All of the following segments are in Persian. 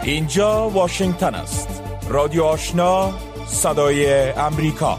اینجا واشنگتن است. رادیو آشنا، صدای امریکا.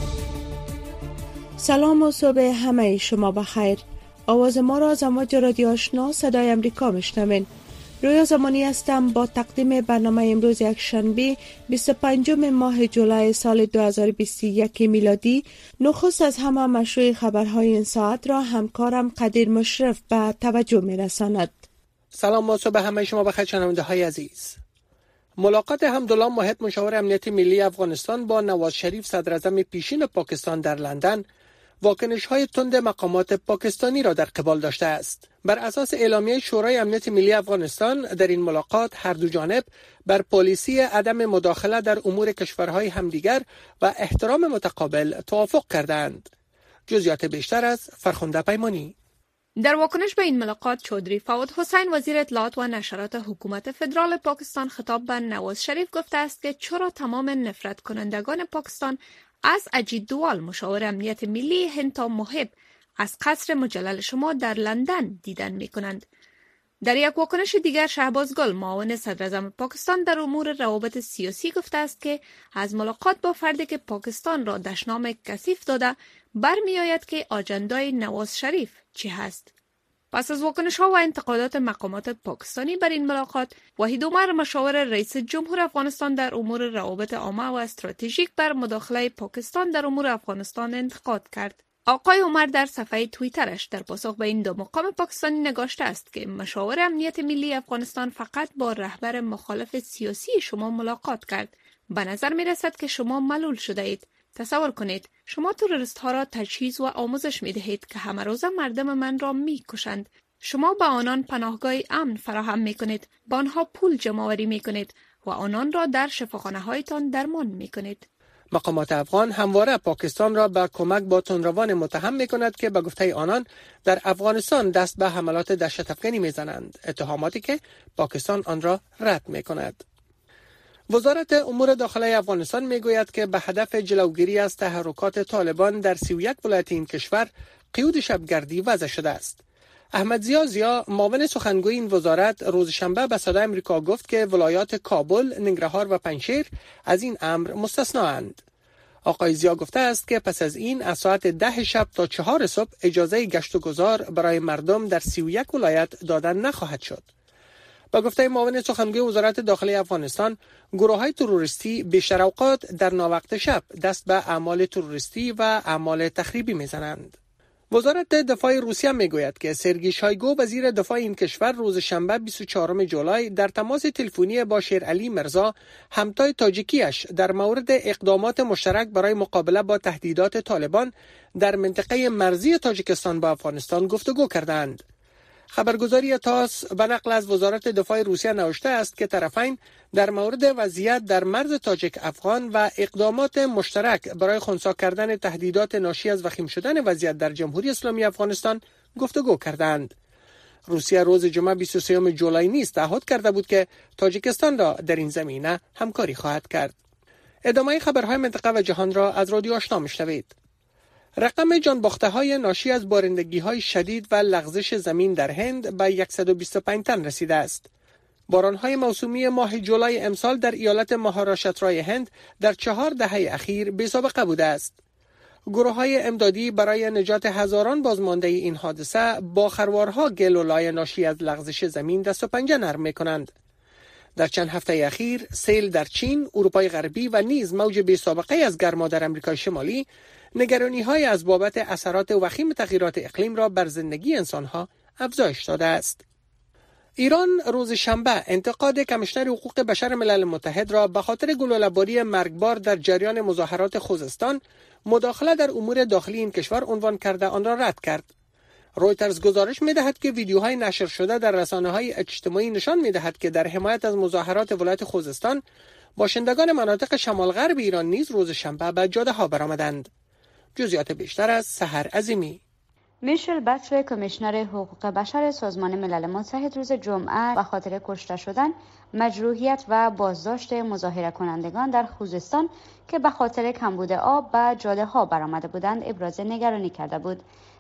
سلام و صبح همه شما بخیر. آواز ما را از امواج رادیو آشنا صدای امریکا میشنوین. رویا زمانی هستم با تقدیم برنامه امروز یکشنبه 25 ماه جولای سال 2021 میلادی. نخست از همه مشروع خبرهای این ساعت را همکارم قدیر مشرف به توجه میرساند. سلام و صبح همه شما بخیر شنونده های عزیز. ملاقات حمدالله ماهد مشاور امنیت ملی افغانستان با نواز شریف صدراعظم پیشین پاکستان در لندن واکنش‌های تند مقامات پاکستانی را در قبال داشته است. بر اساس اعلامیه شورای امنیت ملی افغانستان در این ملاقات هر دو جانب بر پالیسی عدم مداخله در امور کشورهای همدیگر و احترام متقابل توافق کردند. جزئیات بیشتر از فرخنده پیمانی. در واکنش به این ملاقات چودری فواد حسین وزیر اطلاعات و نشرات حکومت فدرال پاکستان خطاب به نواز شریف گفته است که چرا تمام نفرت کنندگان پاکستان از اجید دوال مشاور امنیت ملی هند تا محب از قصر مجلل شما در لندن دیدن می کنند. در یک واکنش دیگر شهباز گل معاون صدراعظم پاکستان در امور روابط سیاسی گفته است که از ملاقات با فردی که پاکستان را دشنام کثیف داده برمی آید که آجندای نواز شریف چی هست. پس از واکنش‌ها و انتقادات مقامات پاکستانی بر این ملاقات، وحید عمر مشاور رئیس جمهور افغانستان در امور روابط عامه و استراتژیک بر مداخله پاکستان در امور افغانستان انتقاد کرد. آقای عمر در صفحه توییترش در پاسخ به این دو مقام پاکستانی نگاشته است که مشاور امنیت ملی افغانستان فقط با رهبر مخالف سیاسی شما ملاقات کرد. به نظر می رسد که شما ملول شده اید. تصور کنید شما تروریست ها را تجهیز و آموزش می دهید که همه روزه مردم من را می کشند. شما به آنان پناهگاه امن فراهم می کنید، با آنها پول جمع آوری می کنید و آنان را در شفاخانه هایتان درمان می کنید. مقامات افغان همواره پاکستان را به کمک با تندروان متهم می کند که به گفته آنان در افغانستان دست به حملات دهشت‌افکنی می زنند، اتهاماتی که پاکستان آن را رد می کند. وزارت امور داخلی افغانستان میگوید که به هدف جلوگیری از تحرکات طالبان در 31 ولایت این کشور قیود شبگردی وضع شده است. احمد زیا معاون سخنگوی این وزارت روز شنبه به صدای امریکا گفت که ولایات کابل، ننگرهار و پنجشیر از این امر مستثنااند. آقای زیا گفته است که پس از این از ساعت 10 شب تا 4 صبح اجازه گشت و گذار برای مردم در 31 ولایت دادن نخواهد شد. با گفته معاون سخنگوی وزارت داخلی افغانستان، گروه‌های تروریستی بیشتر اوقات در ناوقت شب دست به اعمال تروریستی و اعمال تخریبی می‌زنند. وزارت دفاع روسیه میگوید که سرگئی شایگو وزیر دفاع این کشور روز شنبه 24 جولای در تماس تلفنی با شیرعلی مرزا همتای تاجیکیش در مورد اقدامات مشترک برای مقابله با تهدیدات طالبان در منطقه مرزی تاجیکستان با افغانستان گفتگو کردند. خبرگزاری تاس به نقل از وزارت دفاع روسیه نوشته است که طرفین در مورد وضعیت در مرز تاجیک افغان و اقدامات مشترک برای خنثی کردن تهدیدات ناشی از وخیم شدن وضعیت در جمهوری اسلامی افغانستان گفتگو کردند. روسیه روز جمعه 23 جولای نیز تعهد کرده بود که تاجیکستان را در این زمینه همکاری خواهد کرد. ادامه خبرهای منطقه و جهان را از رادیو آشنا میشنوید. رقم جانباخته‌های ناشی از بارندگی‌های شدید و لغزش زمین در هند به 125 تن رسیده است. باران‌های موسمی ماه جولای امسال در ایالت مهاراشترای هند در 4 دهه اخیر بی‌سابقه بوده است. گروه‌های امدادی برای نجات هزاران بازمانده این حادثه با خروارها گل و لای ناشی از لغزش زمین دست و پنجه نرم می‌کنند. در چند هفته اخیر سیل در چین، اروپای غربی و نیز موج بی‌سابقه از گرما در آمریکای شمالی نگرانی‌های از بابت اثرات وخیم تغییرات اقلیم را بر زندگی انسان‌ها افزایش داده است. ایران روز شنبه انتقاد کمیشنر حقوق بشر ملل متحد را به خاطر گلوله‌باری مرگبار در جریان مظاهرات خوزستان مداخله در امور داخلی این کشور عنوان کرده آن را رد کرد. رویترز گزارش می‌دهد که ویدیوهای نشر شده در رسانه‌های اجتماعی نشان می‌دهد که در حمایت از مظاهرات ولایت خوزستان باشندگان مناطق شمال غرب ایران نیز روز شنبه به جاده‌ها برآمدند. جزئیات بیشتر از سحر عظیمی. میشل بچلر کمیشنر حقوق بشر سازمان ملل متحد روز جمعه به خاطر کشته شدن، مجروحیت و بازداشت مظاهره کنندگان در خوزستان که به خاطر کمبود آب به جاده‌ها برآمده بودند ابراز نگرانی کرده بود.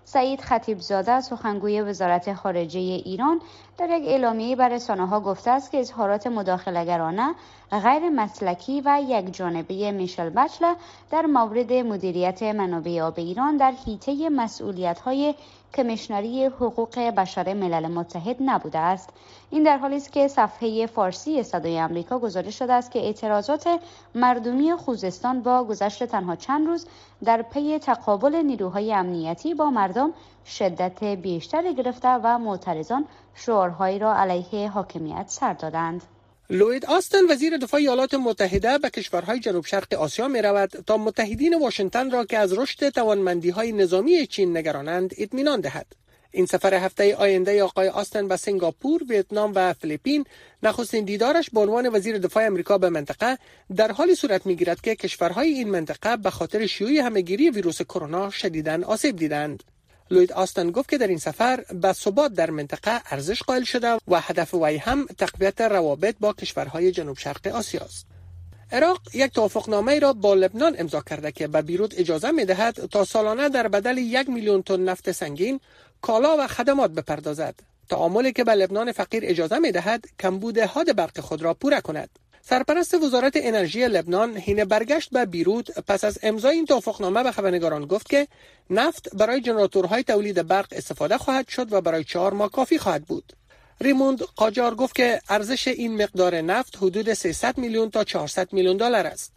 سعید خطیبزاده سخنگوی وزارت خارجه ایران در یک اعلامیه بر رسانه‌ها گفته است که اظهارات مداخله‌گرانه، غیر مسلکی و یکجانبه میشل بچلر در مورد مدیریت منابع آب ایران در حیطه مسئولیت‌های کمیشنری حقوق بشر ملل متحد نبوده است. این در حالی است که صفحه فارسی صدای آمریکا گزارش داده است که اعتراضات مردمی خوزستان با گذشت تنها چند روز در پی تقابل نیروهای امنیتی با مردم شدت بیشتری گرفته و معترضان شعارهایی را علیه حاکمیت سر دادند. لوید آستن وزیر دفاع ایالات متحده به کشورهای جنوب شرق آسیا می رود تا متحدین واشنگتن را که از رشد توانمندی‌های نظامی چین نگرانند اطمینان دهد. این سفر هفته آینده آقای آستن به سنگاپور، ویتنام و فیلیپین نخستین دیدارش به عنوان وزیر دفاع آمریکا به منطقه در حالی صورت می‌گیرد که کشورهای این منطقه به خاطر شیوع همه‌گیری ویروس کرونا شدیداً آسیب دیدند. لوید آستن گفت که در این سفر به ثبات در منطقه ارزش قائل شده و هدف وی هم تقویت روابط با کشورهای جنوب شرق آسیا است. عراق یک توافقنامه را با لبنان امضا کرده که به بیروت اجازه می‌دهد تا سالانه در بدل 1 میلیون تن نفت سنگین کالا و خدمات بپردازد. تعاملی که به لبنان فقیر اجازه می‌دهد کمبود حاد برق خود را پوره کند. سرپرست وزارت انرژی لبنان حین برگشت به بیروت پس از امضای این توافقنامه به خبرنگاران گفت که نفت برای جنراتورهای تولید برق استفاده خواهد شد و برای 4 ماه کافی خواهد بود. ریموند قاجار گفت که ارزش این مقدار نفت حدود 300 میلیون تا 400 میلیون دلار است.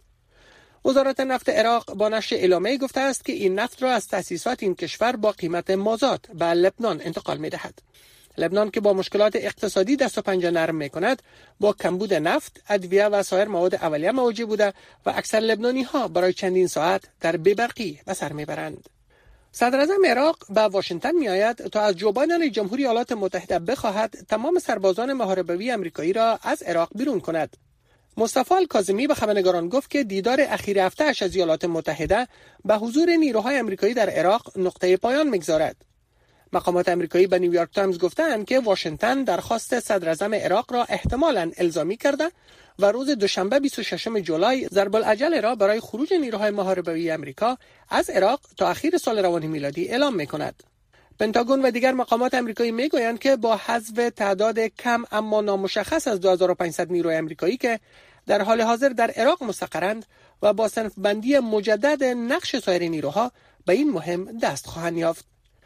وزارت نفت عراق با نشر اعلامیه گفته است که این نفت را از تأسیسات این کشور با قیمت مازاد به لبنان انتقال می‌دهد. لبنان که با مشکلات اقتصادی دست و پنجه نرم می‌کند، با کمبود نفت، ادویه و سایر مواد اولیه مواجه بوده و اکثر لبنانی‌ها برای چندین ساعت در بی‌برقی به سر می‌برند. صدراعظم عراق به واشنگتن می‌آید تا از جو بایدن جمهوری ایالات متحده بخواهد تمام سربازان محاربوی آمریکایی را از عراق بیرون کند. مصطفی الکاظمی به خبرنگاران گفت که دیدار اخیر هفته‌اش از ایالات متحده به حضور نیروهای آمریکایی در عراق نقطه پایان می‌گذارد. مقامات آمریکایی به نیویورک تایمز گفتند که واشنگتن درخواست صدراعظم عراق را احتمالاً الزامی کرده و روز دوشنبه 26 جولای ضرب العجل را برای خروج نیروهای محاربوی آمریکا از عراق تا اخیر سال روانی میلادی اعلام می‌کند. پنتاگون و دیگر مقامات آمریکایی میگویند که با حذف تعداد کم اما نامشخص از 2500 نیروی آمریکایی که در حال حاضر در عراق مستقرند و با صنف‌بندی مجدد نقش سایر نیروها به این مهم دست خواهند یافت.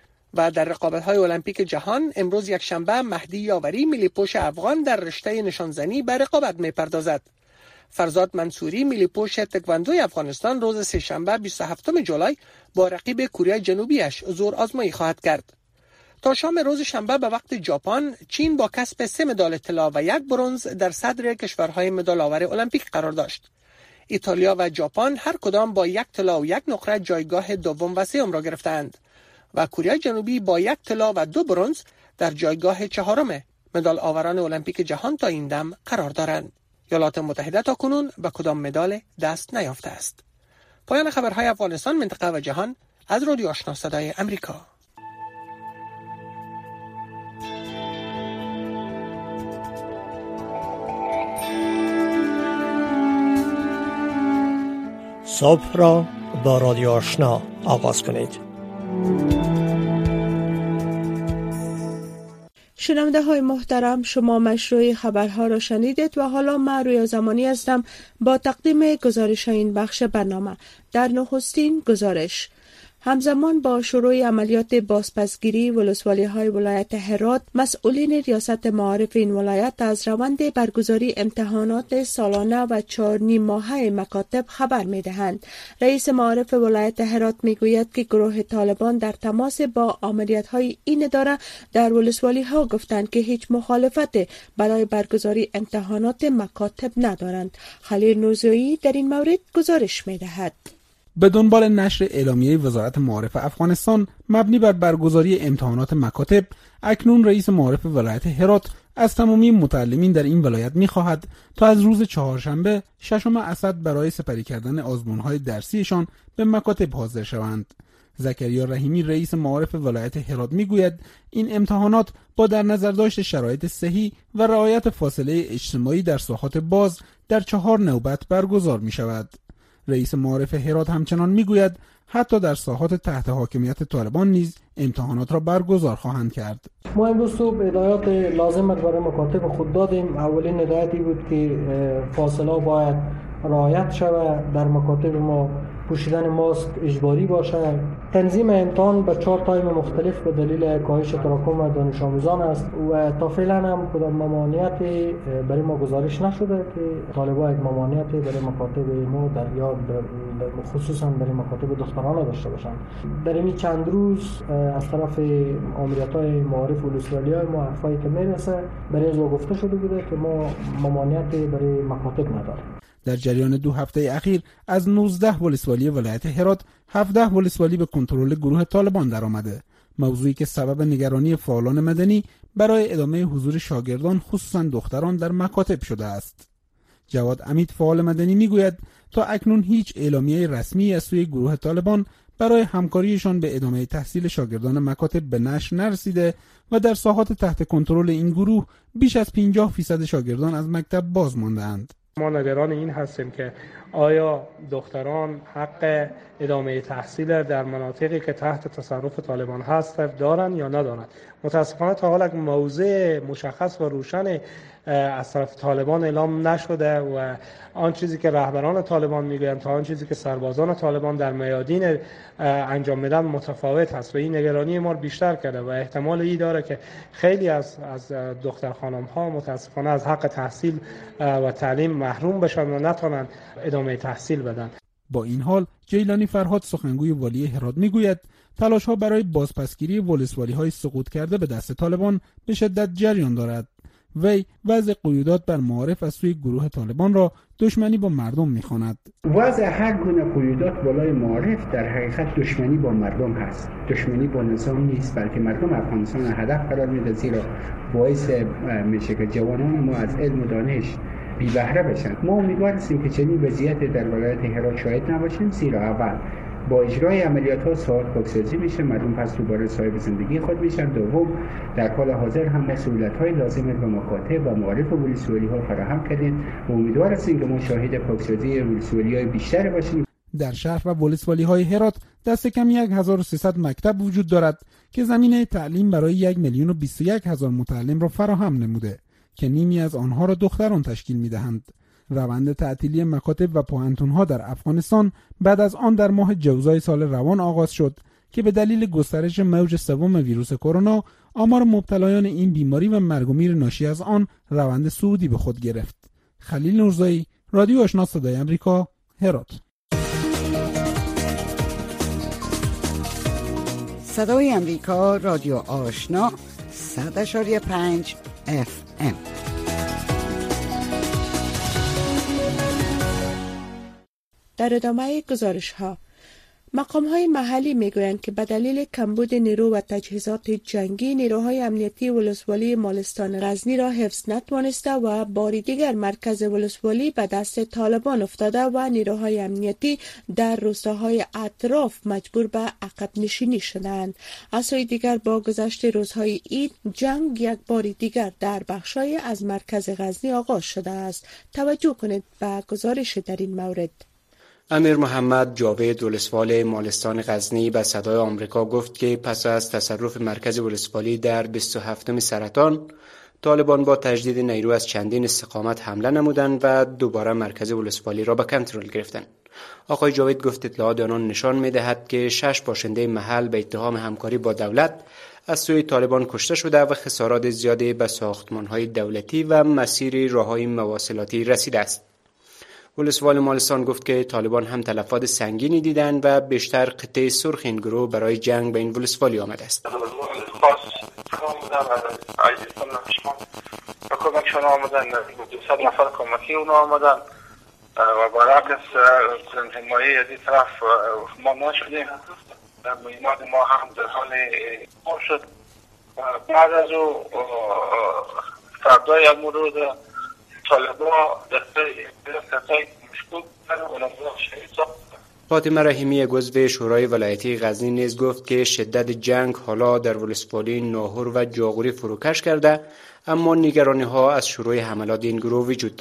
و در رقابت‌های المپیک جهان امروز یکشنبه مهدی یاوری ملی‌پوش افغان در رشته نشانزنی به رقابت می‌پردازد. فرزاد منصوری ملی‌پوش تکواندوی افغانستان روز سه‌شنبه 27 جولای با رقیب کره جنوبیش زور آزمایی خواهد کرد. تا شام روز شنبه به وقت ژاپن چین با کسب 3 مدال طلا و 1 برنز در صدر کشورهای مدال‌آور المپیک قرار داشت. ایتالیا و ژاپن هر کدام با 1 طلا و 1 نقره جایگاه دوم و سوم را گرفتند و کره جنوبی با 1 طلا و 2 برنز در جایگاه چهارم مدال آوران المپیک جهان تا این دم قرار دارند. ایالات متحده تا کنون به کدام مدال دست نیافته است. پایان خبرهای افغانستان، منطقه و جهان از رادیو آشنا صدای آمریکا. صبح را با رادیو آشنا آغاز کنید. شنونده های محترم، شما مشروع خبرها را شنیدید و حالا من رویا زمانی هستم با تقدیم گزارش این بخش برنامه. در نخستین گزارش، همزمان با شروع عملیات بازپسگیری ولسوالی‌های ولایت هرات، مسئولین ریاست معارف این ولایت از روند برگزاری امتحانات سالانه و 4 نیم ماهه مکاتب خبر می‌دهند. رئیس معارف ولایت هرات می‌گوید که گروه طالبان در تماس با آمریت‌های این اداره در ولسوالی‌ها گفتند که هیچ مخالفت برای برگزاری امتحانات مکاتب ندارند. خلیل نوزویی در این مورد گزارش می‌دهد. به دنبال نشر اعلامیه وزارت معارف افغانستان مبنی بر برگزاری امتحانات مکاتب، اکنون رئیس معارف ولایت هرات از تمامی متعلمین در این ولایت می‌خواهد تا از روز چهارشنبه 6 اسد برای سپری کردن آزمون‌های درسیشان به مکاتب حاضر شوند. زکریا رحیمی رئیس معارف ولایت هرات میگوید این امتحانات با در نظر داشت شرایط صحی و رعایت فاصله اجتماعی در ساحات باز در 4 نوبت برگزار می‌شود. رئیس معارف هرات همچنان میگوید حتی در ساحات تحت حاکمیت طالبان نیز امتحانات را برگزار خواهند کرد. ما امروز صبح هدایات لازم برای مکاتب خود دادیم. اولین هدایتی بود که فاصله باید رعایت شود، در مکاتب ما پوشیدن ماسک اجباری باشه. تنظیم امتحان به 4 تایم مختلف به دلیل کاهش تراکم دانش آموزان است و تا فعلا هم کدام ممانعتی برای ما گزارش نشده که طالبان یک ممانعتی برای مکاتب ما در یاد خصوصا برای مکاتب دخترانه داشته باشند. در این چند روز از طرف ماموریت‌های معارف ولسوالی‌های ما حرفایی که میرسه برای از گفته شده بوده که ما ممانعتی برای مکاتب نداریم. در جریان 2 هفته اخیر از 19 ولسوالی ولایت هرات 17 ولسوالی به کنترل گروه طالبان درآمده، موضوعی که سبب نگرانی فعالان مدنی برای ادامه حضور شاگردان خصوصا دختران در مکاتب شده است. جواد امید فعال مدنی میگوید تا اکنون هیچ اعلامیه رسمی از سوی گروه طالبان برای همکاریشان به ادامه تحصیل شاگردان مکاتب به نشر نرسیده و در ساحات تحت کنترل این گروه بیش از 50% شاگردان از مکتب باز مانده‌اند. ما نگران این هستیم که آیا دختران حق ادامه تحصیل در مناطقی که تحت تصرف طالبان هست دارند یا ندارند. متاسفانه تا حالا موضع مشخص و روشن از طرف طالبان اعلام نشده و آن چیزی که رهبران طالبان میگویند تا آن چیزی که سربازان طالبان در میادین انجام میدن متفاوت هست و این نگرانی ما بیشتر کرده و احتمال این داره که خیلی از دختر خانم ها متاسفانه از حق تحصیل و تعلیم محروم بشن و نتونن ادامه تحصیل بدن. با این حال جیلانی فرهاد سخنگوی والی هرات میگوید تلاش ها برای بازپسگیری ولسوالی های سقوط کرده به دست طالبان به شدت جریان دارد. وی وضع قیودات بر معارف از سوی گروه طالبان را دشمنی با مردم می‌خواند. وضع هر گونه قیودات بالای معارف در حقیقت دشمنی با مردم هست. دشمنی با نظام نیست، بلکه مردم افغانستان هدف قرار میده، زیرا باعث میشه که جوانان ما از علم و دانش بی بهره بشن. ما امیدوار هستیم که چنین وضعیت در ولایت هرات شاهد نباشیم، زیرا اول با اجرای عملیات‌ها ساحات پاکسازی میشه، مردم پس دوباره صاحب زندگی خود میشن. دوم در حال حاضر هم مسئولیت‌های لازم به مکاتب و معارف ولسوالی‌ها فراهم کردیم و امیدوار هستیم که ما شاهد پاکسازی ولسوالی‌های بیشتر باشیم. در شهر و ولسوالی‌های هرات دست کم 1300 مکتب وجود دارد که زمینه تعلیم برای 1,021,000 متعلم را فراهم نموده که نیمی از آنها را دختران تشکیل می‌دهند. روند تعطیلی مکاتب و پوهنتون‌ها در افغانستان بعد از آن در ماه جوزای سال روان آغاز شد که به دلیل گسترش موج سوم ویروس کرونا آمار مبتلایان این بیماری و مرگ و میر ناشی از آن روند صعودی به خود گرفت. خلیل نورزایی، رادیو آشنا صدای آمریکا، هرات. صدای آمریکا، رادیو آشنا 100.5 FM. در ادامه گزارش ها مقام های محلی می گویند که به دلیل کمبود نیرو و تجهیزات جنگی نیروهای امنیتی ولسوالی مالستان غزنی را حفظ نتوانسته و باری دیگر مرکز ولسوالی به دست طالبان افتاده و نیروهای امنیتی در روستاهای اطراف مجبور به عقب نشینی شدند. از سوی دیگر با گذشت روزهای عید جنگ یک باری دیگر در بخشای از مرکز غزنی آغاز شده است. توجه کنید به گزارش در این مورد. امیر محمد جاوید ولسوال مالستان غزنی به صدای آمریکا گفت که پس از تصرف مرکز ولسوالی در 27 سرطان طالبان با تجدید نیرو از چندین استقامت حمله نمودند و دوباره مرکز ولسوالی را به کنترل گرفتند. آقای جاوید گفت اطلاعات آنان نشان می‌دهد که 6 باشنده محل به اتهام همکاری با دولت از سوی طالبان کشته شده و خسارات زیادی به ساختمان‌های دولتی و مسیر راه‌های مواصلاتی رسیده است. ولسوال مالستان گفت که طالبان هم تلفات سنگینی دیدند و بیشتر قطعه سرخ این گروه برای جنگ به این ولسوالی آمده است. با کمکشون آمدن 200 نفر کمکی اونا آمدن و برعکس حمایه از این طرف ما شدیم. مهمات ما هم در حال خوب شد. بعد از او فردای امروز طالبان دستای مشکوک فاطمه رحیمی عضو شورای ولایتی غزنی نیز گفت که شدت جنگ حالا در ولسوالی ناهور و جاغوری فروکش کرده، اما نگرانی ها از شروع حملات این گروه وجود دارد.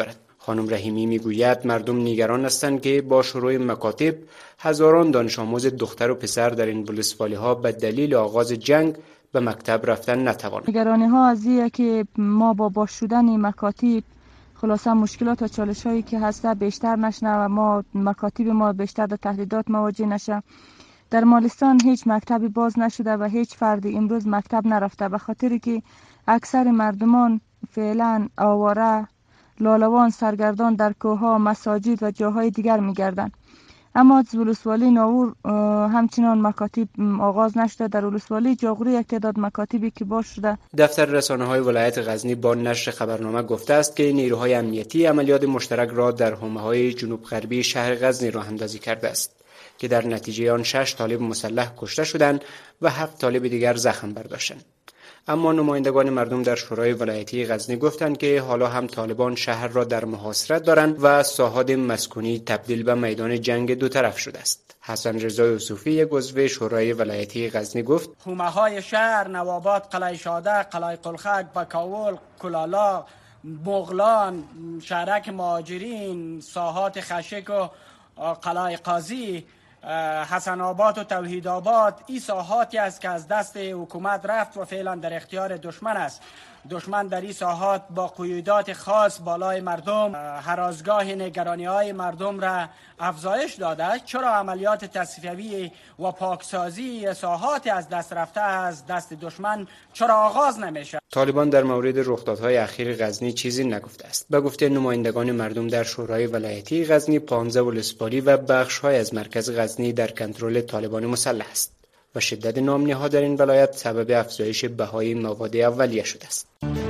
خانم رحیمی میگوید مردم نگران هستند که با شروع مکاتب هزاران دانش آموز دختر و پسر در این ولسوالی ها به دلیل آغاز جنگ به مکتب رفتن نتوانند. نگرانی ها از اینه که ما با باز شدن مکاتب خلاصه مشکلات و چالش هایی که هسته بیشتر نشنه و ما مکاتب ما بیشتر در تهدیدات مواجه نشه. در مالستان هیچ مکتبی باز نشده و هیچ فردی امروز مکتب نرفته به خاطری که اکثر مردمان فعلا آواره لالوان سرگردان در کوه‌ها، مساجد و جاهای دیگر می‌گردند. اما در ولسوالی ناور همچنان مکاتب آغاز نشده. در ولسوالی جاغوری یک تعداد مکاتبی که باز شده. دفتر رسانه‌های ولایت غزنی با نشر خبرنامه گفته است که نیروهای امنیتی عملیات مشترک را در حومه‌های جنوب غربی شهر غزنی راه اندازی کرده است که در نتیجه آن 6 طالب مسلح کشته شدند و 7 طالب دیگر زخم برداشتند. اما نمایندگان مردم در شورای ولایتی غزنی گفتند که حالا هم طالبان شهر را در محاصره دارند و ساحات مسکونی تبدیل به میدان جنگ دو طرف شده است. حسن رضا یوسفی عضو شورای ولایتی غزنی گفت حومه‌های شهر نواباد، قلعه شاده، قلعه قلخک، بکاول، کلالا، مغلان، شهرک مهاجرین، ساحات خشک و قلعه قاضی، حسن آباد و توحید آباد، این ساحاتی است که از دست حکومت رفت و فعلا در اختیار دشمن است. دشمن در این ساحات با قیودات خاص بالای مردم هراسگاه نگرانی های مردم را افزایش داده است. چرا عملیات تصفیوی و پاکسازی ساحات از دست رفته از دست دشمن چرا آغاز نمیشه؟ طالبان در مورد رخدادهای اخیر غزنی چیزی نگفته است. به گفته نمایندگان مردم در شورای ولایتی غزنی 15 ولسوالی و بخش‌های از مرکز غزنی در کنترل طالبان مسلح است و شدت نامنی‌ها در این ولایت سبب افزایش بهای مواد اولیه شده است.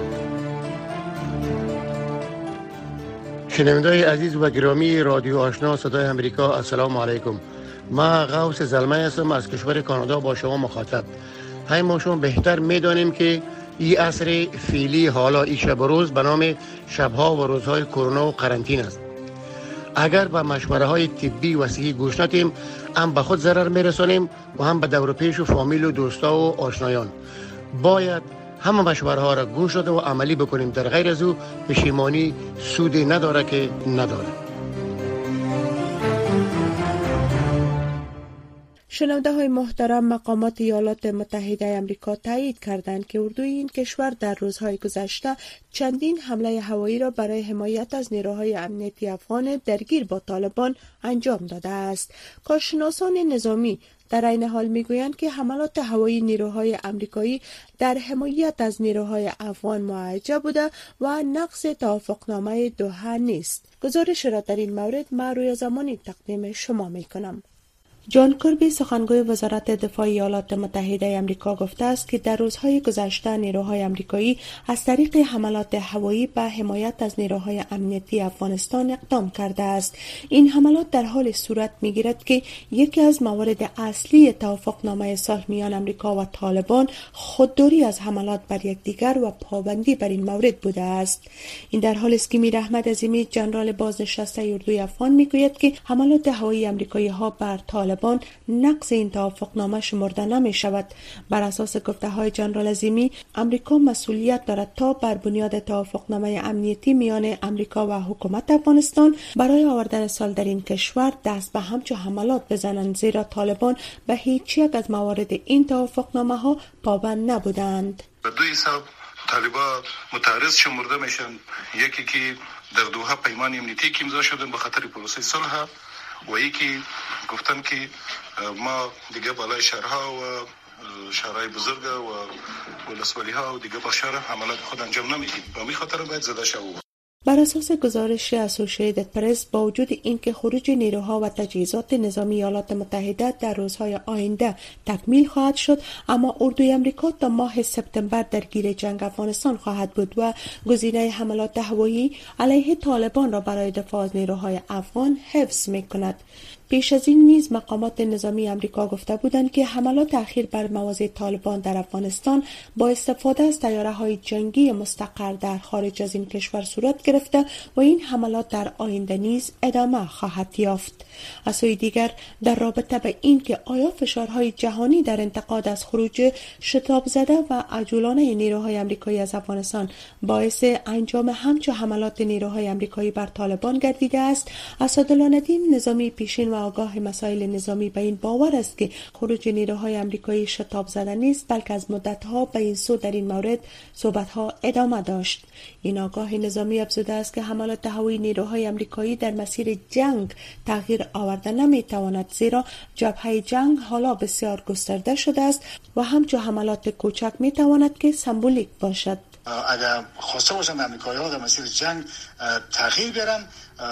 شنونده‌های عزیز و گرامی رادیو آشنا صدای امریکا، السلام علیکم. ما غوث زلمه هستم از کشور کانادا با شما مخاطب. ما شما بهتر می‌دانیم که این عصر فعلی حالا این شب و روز به نام شب‌ها و روزهای کرونا و قرنطینه است. اگر به مشوره‌های طبی و صحی گوش ندیم، هم به خود ضرر میرسانیم و هم به دور پیش و فامیل و دوستا و آشنایان. باید همه مشوره‌ها را گوش داده و عملی بکنیم، در غیر از او پشیمانی سودی نداره که نداره. شنونده های محترم، مقامات ایالات متحده آمریکا تایید کردند که اردوی این کشور در روزهای گذشته چندین حمله هوایی را برای حمایت از نیروهای امنیتی افغان درگیر با طالبان انجام داده است. کارشناسان نظامی در عین حال میگویند که حملات هوایی نیروهای آمریکایی در حمایت از نیروهای افغان موجه بوده و نقض توافقنامه دوحه نیست. گزارش را در این مورد من رویا زمانی تقدیم شما میکنم. جان کربی سخنگوی وزارت دفاع ایالات متحده آمریکا گفته است که در روزهای گذشته نیروهای آمریکایی از طریق حملات هوایی به حمایت از نیروهای امنیتی افغانستان اقدام کرده است. این حملات در حال صورت میگیرد که یکی از موارد اصلی توافقنامه صلح میان آمریکا و طالبان خودداری از حملات بر یکدیگر و پابندی بر این مورد بوده است. این در حالی است که میر احمد عظیمی ژنرال بازنشسته اردوی افغان میگوید که حملات هوایی آمریکایی ها بر طالبان نقض این توافقنامه شمرده نمی شود. بر اساس گفته های ژنرال عظیمی، آمریکا مسئولیت دارد تا بر بنیاد توافقنامه امنیتی میان آمریکا و حکومت افغانستان برای آوردن صلح در این کشور دست به همچو حملات بزنند، زیرا طالبان به هیچ یک از موارد این توافقنامه ها پابند نبودند. به دو حساب طالبان متعرض شمرده میشن. یکی که در دوحه پیمان امنیتی که امضا شدن به خاطر پروسه صلح و یکی گفتن که ما دیگه بالای شهرها و شهرهای بزرگ و ولسوالی ها و دیگه با شهر حملات خود انجام نمیدیم و می خاطر باید زده شود. بر اساس گزارش اسوسییتد پرس، با وجود اینکه خروج نیروها و تجهیزات نظامی ایالات متحده در روزهای آینده تکمیل خواهد شد، اما اردوی آمریکا تا ماه سپتامبر درگیر جنگ افغانستان خواهد بود و گزینه حملات هوایی علیه طالبان را برای دفاع از نیروهای افغان حفظ می‌کند. پیش از این نیز مقامات نظامی آمریکا گفته بودند که حملات اخیر بر مواضع طالبان در افغانستان با استفاده از طیاره‌های جنگی مستقر در خارج از این کشور صورت گرفته و این حملات در آینده نیز ادامه خواهد یافت. از سوی دیگر در رابطه به این که آیا فشارهای جهانی در انتقاد از خروج شتاب زده و عجولانه نیروهای آمریکایی از افغانستان باعث انجام همچو حملات نیروهای آمریکایی بر طالبان گردیده است، اسدالله ندیم نظامی پیشین و آگاه مسائل نظامی به این باور است که خروج نیروهای آمریکایی شتاب زده نیست، بلکه از مدت‌ها به این سو در این مورد صحبت‌ها ادامه داشت. این آگاه نظامی افزوده است که حملات هوایی نیروهای آمریکایی در مسیر جنگ تغییر آورده نمی‌تواند، زیرا جبهه جنگ حالا بسیار گسترده شده است و همچو حملات کوچک می‌تواند که سمبولیک باشد. اگر خواسته باشند امریکایی‌ها در مسیر جنگ تغییر بیارن،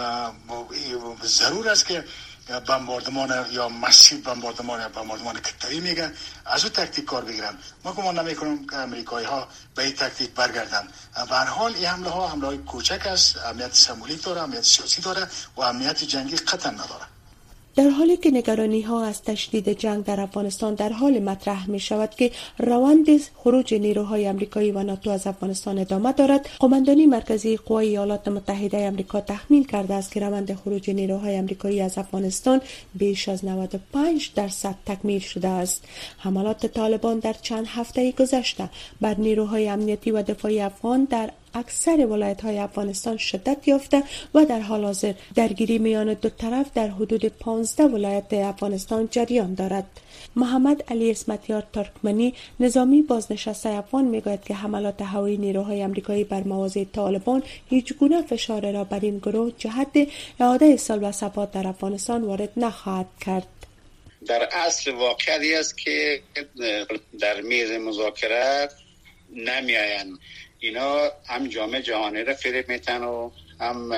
ضرور است که بمباردمان یا مسیب بمباردمان کتری میگن از اون تکتیک کار بگیرن. ما گمان نمی‌کنم که امریکایی‌ها به این تکتیک برگردن. به هر حال این حمله کوچک است، اهمیت سمبولیک داره، اهمیت سیاسی داره و اهمیت جنگی قطعا نداره. در حالی که نگرانی‌ها از تشدید جنگ در افغانستان در حال مطرح می شود که روند خروج نیروهای آمریکایی و ناتو از افغانستان ادامه دارد، قماندانی مرکزی قوای ایالات متحده آمریکا تخمین کرده است که روند خروج نیروهای آمریکایی از افغانستان بیش از 95% تکمیل شده است. حملات طالبان در چند هفته گذشته بر نیروهای امنیتی و دفاعی افغان در اکثر ولایت‌های افغانستان شدت یافته و در حال حاضر درگیری میان دو طرف در حدود 15 ولایت افغانستان جریان دارد. محمد علی اسمتیار ترکمنی نظامی بازنشسته افغان میگوید که حملات هوایی نیروهای آمریکایی بر مواضع طالبان هیچ گونه فشار را بر این گروه جهت اعاده صلح و ثبات در افغانستان وارد نخواهد کرد. در اصل واقعی است که در میز مذاکره نمیآیند. اینا هم جامعه جهانی را فریب میتن و هم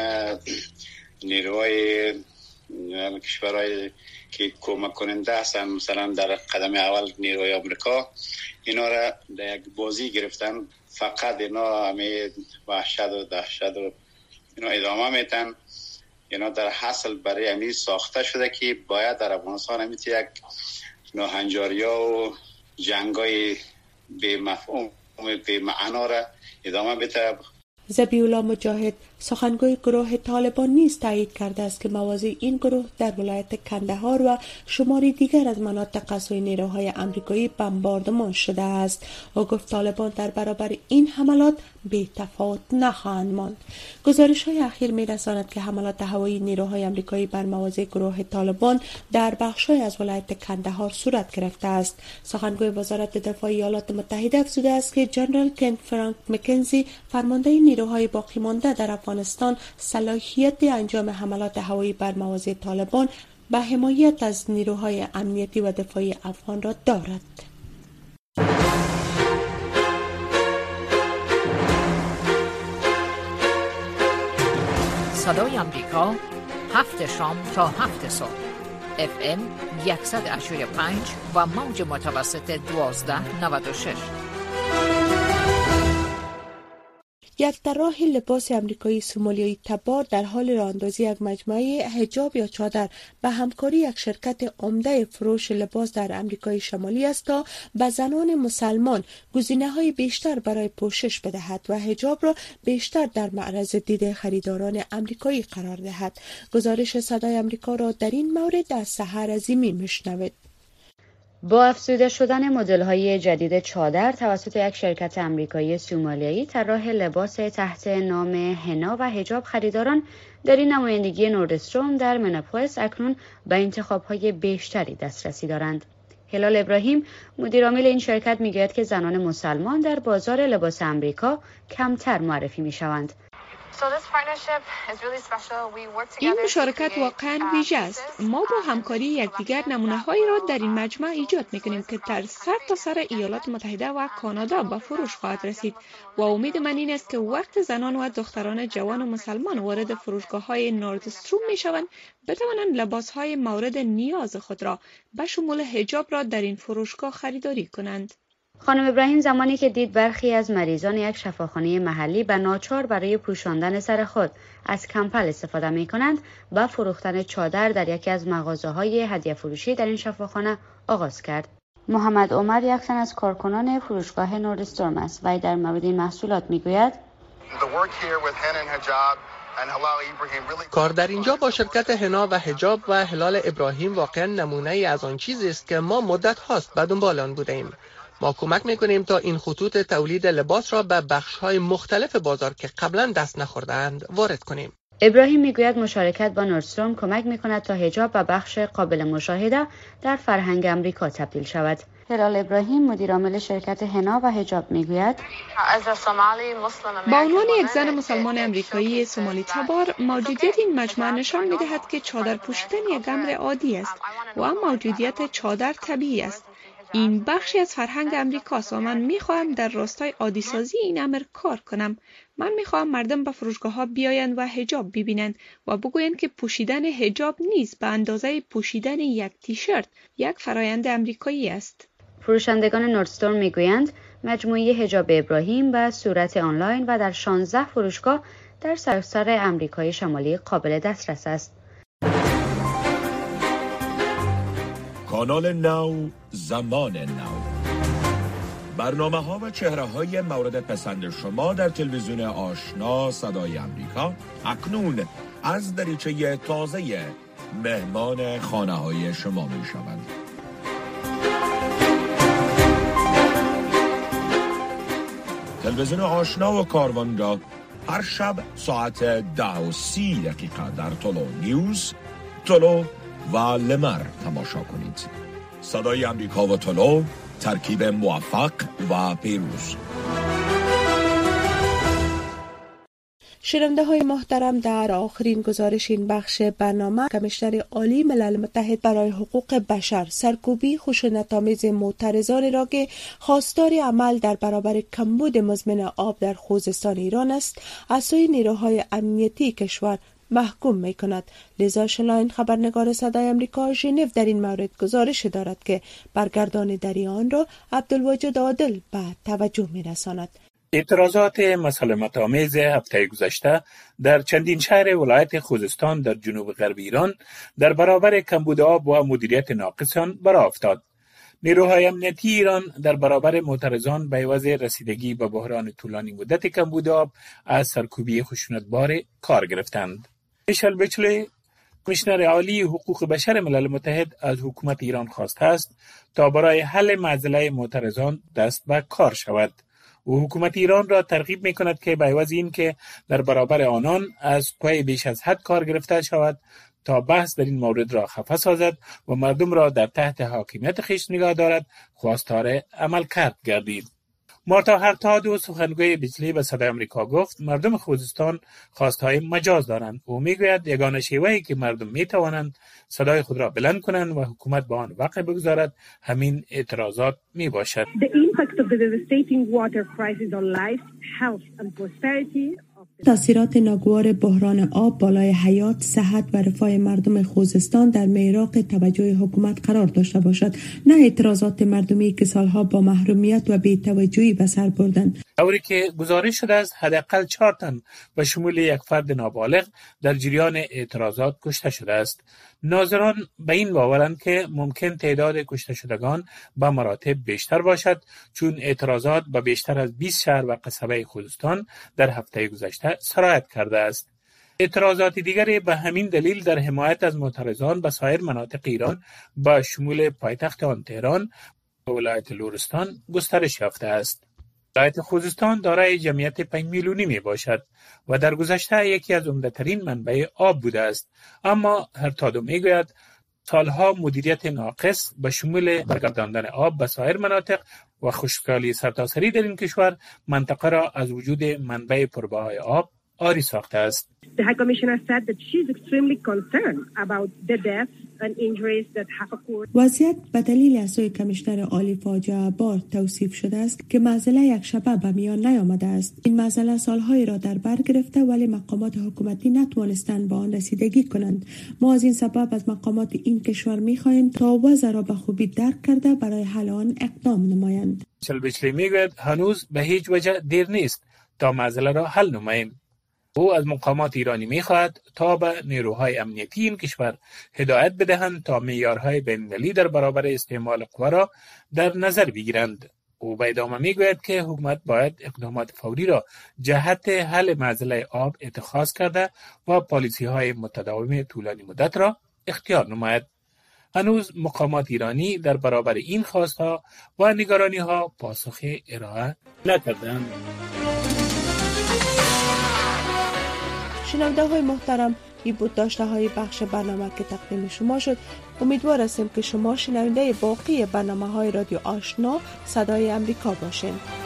نیروهای کشورهای که کمک کننده هستن، مثلا در قدم اول نیروهای آمریکا، اینا را در یک بازی گرفتن. فقط اینا همه وحشت و دهشت و اینا ادامه میتن. اینا در حاصل برای همین ساخته شده که باید در افغانستان همین یک ناهنجاریا و جنگای به مفهوم به معنا را ادامه بده. ذبیح الله مجاهد سخنگوی گروه طالبان نیز تایید کرده است که مواضع این گروه در ولایت کندهار و شماری دیگر از مناطق از سوی نیروهای آمریکایی بمباردمان شده است. او گفت طالبان در برابر این حملات بی تفاوت نخواهند ماند. گزارش‌های اخیر می‌رساند که حملات هوایی نیروهای آمریکایی بر مواضع گروه طالبان در بخش‌های از ولایت کندهار صورت گرفته است. سخنگوی وزارت دفاع ایالات متحده افزوده است که جنرال کن فرانک مکنزی فرمانده نیروهای باقی مانده در افغانستان صلاحیت انجام حملات هوایی بر مواضع طالبان به حمایت از نیروهای امنیتی و دفاعی افغان را دارد. صدای آمریکا 7 شام تا 7 صبح FM 100.5 و موج متوسط 1296. یک طراح لباس آمریکایی سومالیایی تبار در حال راهاندازی یک مجموعه حجاب یا چادر به همکاری یک شرکت عمده فروش لباس در آمریکای شمالی است تا به زنان مسلمان گزینه‌های بیشتر برای پوشش بدهد و حجاب را بیشتر در معرض دید خریداران آمریکایی قرار دهد. گزارش صدای آمریکا را در این مورد از سحر عظیمی میشنوید. با افزوده شدن مدل‌های جدید چادر توسط یک شرکت آمریکایی سومالیایی، طراح لباس تحت نام هنا و حجاب خریداران در این نمایندگی نوردستروم در مناپولیس اکنون به انتخاب‌های بیشتری دسترسی دارند. هلال ابراهیم مدیرعامل این شرکت میگوید که زنان مسلمان در بازار لباس آمریکا کمتر معرفی می‌شوند. این مشارکت واقعا ویژه است. ما با همکاری یکدیگر نمونه‌هایی را در این مجمع ایجاد می‌کنیم که در سرتاسر ایالات متحده و کانادا به فروش خواهد رسید و امید من این است که وقت زنان و دختران جوان و مسلمان وارد فروشگاه‌های نوردستروم می‌شوند بتوانند لباس‌های مورد نیاز خود را به شمول حجاب را در این فروشگاه خریداری کنند. خانم ابراهیم زمانی که دید برخی از مریضان یک شفاخانه محلی به ناچار برای پوشاندن سر خود از کمپل استفاده می کنند و فروختن چادر در یکی از مغازه‌های هدیه فروشی در این شفاخانه آغاز کرد. محمد عمر یک تن از کارکنان فروشگاه نوردستورم است و در مورد این محصولات می گوید کار در اینجا با شرکت حنا و حجاب و هلال ابراهیم واقعا نمونه ای از آن چیزی است که ما مدت هاست به دنبال آن بودیم. ما کمک میکنیم تا این خطوط تولید لباس را به بخش‌های مختلف بازار که قبلا دست نخوردند وارد کنیم. ابراهیم میگوید مشارکت با نوردستورم کمک میکند تا حجاب به بخش قابل مشاهده در فرهنگ امریکا تبدیل شود. هلال ابراهیم مدیر عامل شرکت حنا و حجاب میگوید با عنوان یک زن مسلمان امریکایی سومالی تبار، موجودیت این مجموعه نشان میدهد که چادر پوشیدن یک امر عادی است و موجودیت چادر طبیعی است. این بخشی از فرهنگ امریکاست و من میخواهم در راستای عادی سازی این امر کار کنم. من میخواهم مردم به فروشگاه ها بیایند و حجاب ببینند و بگویند که پوشیدن حجاب نیز به اندازه پوشیدن یک تیشرت یک فرایند امریکایی است. فروشندگان نوردستورم میگویند مجموعه حجاب ابراهیم به صورت آنلاین و در 16 فروشگاه در سراسر امریکای شمالی قابل دسترس است. کانال نو، زمان نو. برنامه ها و چهره های مورد پسند شما در تلویزیون آشنا صدای امریکا اکنون از دریچه تازه مهمان خانه های شما می شوند. تلویزیون آشنا و کاروان را هر شب ساعت 10:30 در طلو نیوز، طلو و لمر تماشا کنید. صدای امریکا و طلو، ترکیب موفق و پیروز. شنونده های محترم، در آخرین گزارش این بخش برنامه کمیشنر عالی ملل متحد برای حقوق بشر سرکوبی خشونت‌آمیز معترضانی را که خواستار عمل در برابر کمبود مزمن آب در خوزستان ایران است از سوی نیروهای امنیتی کشور محکوم می کند. لیزا شلاین خبرنگار صدای امریکا ژنو در این مورد گزارش دارد که برگردان در آن را عبدالواجد عادل به توجه می رساند. اعتراضات مسالمت‌آمیز هفته گذشته در چندین شهر ولایت خوزستان در جنوب غرب ایران در برابر کمبود آب و مدیریت ناقص آن برآ افتاد. نیروهای امنیتی ایران در برابر معترضان به عوض رسیدگی به بحران طولانی مدت کمبود آب از سرکوبی خشونت‌بار کار گرفتند. میشل بچلی، کمیشنر عالی حقوق بشر ملل متحد، از حکومت ایران خواسته است تا برای حل معضله معترضان دست به کار شود. و حکومت ایران را ترغیب می کند که به عوض این که در برابر آنان از قوی بیش از حد کار گرفته شود تا بحث در این مورد را خفه سازد و مردم را در تحت حاکمیت خویش نگاه دارد، خواستار عملکرد گردید. مارتا هرتاد، سخنگوی بچلی به صدای امریکا، گفت مردم خوزستان خواستهای مجاز دارند و میگوید یگانه شیوهی که مردم میتوانند صدای خود را بلند کنند و حکومت به آن وقع بگذارد همین اعتراضات می باشد. تاثیرات ناگوار بحران آب بالای حیات، صحت و رفاه مردم خوزستان در معراق توجه حکومت قرار داشته باشد، نه اعتراضات مردمی که سالها با محرومیت و بی‌توجهی به سر بردند. طوری که گزارش شده است حداقل 4 تن به شمول یک فرد نابالغ در جریان اعتراضات کشته شده است. ناظران به این باورند که ممکن تعداد کشته شدگان به مراتب بیشتر باشد، چون اعتراضات به بیشتر از 20 شهر و قصبه خوزستان در هفته گذشته سرایت کرده است. اعتراضات دیگری به همین دلیل در حمایت از معترضان به سایر مناطق ایران با شمول پایتخت آن تهران و ولایت لرستان گسترش یافته است. ولایت خوزستان دارای جمعیت 5 میلیونی می باشد و در گذشته یکی از عمده‌ترین منبع آب بوده است، اما هرتادو می گوید سالها مدیریت ناقص به شمول برگرداندن آب به سایر مناطق و خشکسالی سرتاسری در این کشور منطقه را از وجود منبع پربهای آب آری ساخته است. The High Commissioner said that she is extremely concerned about the deaths and injuries that have occurred. وضعیت به دلیل از سوی کمیشنر عالی فاجعه بار توصیف شده است که معضله یک شبه به میان نیامده است. این معضله سالهایی را در بر گرفته ولی مقامات حکومتی نتوانستند به آن رسیدگی کنند. ما از این سبب از مقامات این کشور می‌خواهیم تا وضع را به خوبی درک کرده برای حل آن اقدام نمایند. شلبچلی میگوید هنوز به هیچ وجه دیر نیست تا معضله را حل نماییم. او از مقامات ایرانی می‌خواهد تا به نیروهای امنیتی این کشور هدایت بدهند تا معیارهای بین‌المللی در برابر استعمال قوا را در نظر بگیرند. او به ادامه میگوید که حکومت باید اقدامات فوری را جهت حل معضله آب اتخاذ کرده و پالیسی‌های متداوم طولانی مدت را اختیار نماید. هنوز مقامات ایرانی در برابر این خواست‌ها و نگرانی‌ها پاسخ ارائه نکردند. شنونده های محترم، این بود داشته های بخش برنامه که تقدیم شما شد. امیدوار هستیم که شما شنونده باقی برنامه های رادیو آشنا صدای امریکا باشین.